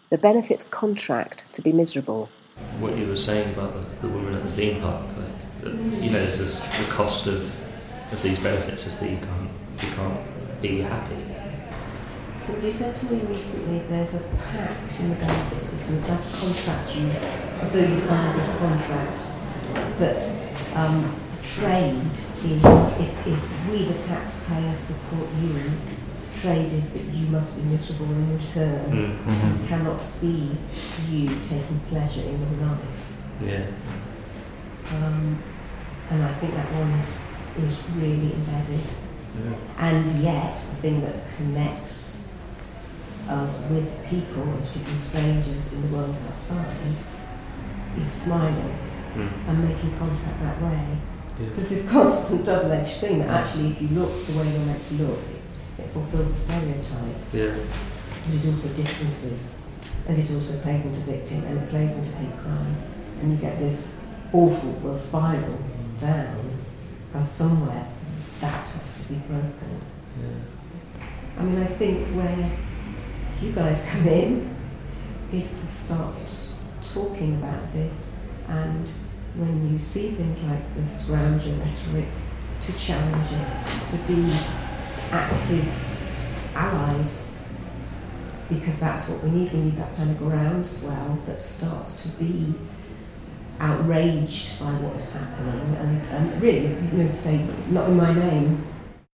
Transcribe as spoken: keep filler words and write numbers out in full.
the benefits contract to be miserable. What you were saying about the, the woman at the theme park, like, that, you know, there's this, the cost of, of these benefits is that you can't, you can't be happy. Somebody said to me recently there's a pact in the benefit system, it's like a contract, you, as though you signed this contract, that um, the trade is, if, if we the taxpayer support you, the trade is that you must be miserable in return. Mm-hmm. We cannot see you taking pleasure in your life. Yeah. Um, and I think that one is, is really embedded. Yeah. And yet, the thing that connects us with people, particularly strangers in the world outside, is smiling mm. and making contact that way. Yeah. So it's this constant double-edged thing that actually, if you look the way you're meant to look, it, it fulfills a stereotype. Yeah. But it also distances, and it also plays into victim, and it plays into hate crime, and you get this awful, well, spiral down, and somewhere that has to be broken. Yeah. I mean, I think where you guys come in is to start talking about this, and when you see things like this around your rhetoric, to challenge it, to be active allies, because that's what we need. We need that kind of groundswell that starts to be outraged by what is happening, and, and really, you know, to say, not in my name,